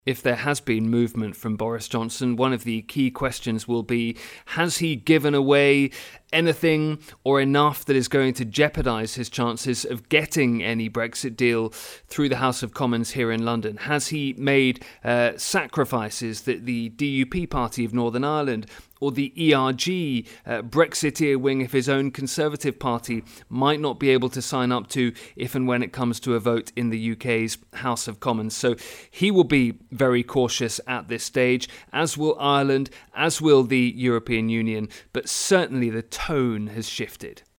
If there has been movement from Boris Johnson, one of the key questions will be, has he given away anything or enough that is going to jeopardise his chances of getting any Brexit deal through the House of Commons here in London? Has he made sacrifices that the DUP party of Northern Ireland or the ERG, Brexiteer wing of his own Conservative Party, might not be able to sign up to if and when it comes to a vote in the UK's House of Commons? So he will be very cautious at this stage, as will Ireland, as will the European Union, but certainly the tone has shifted.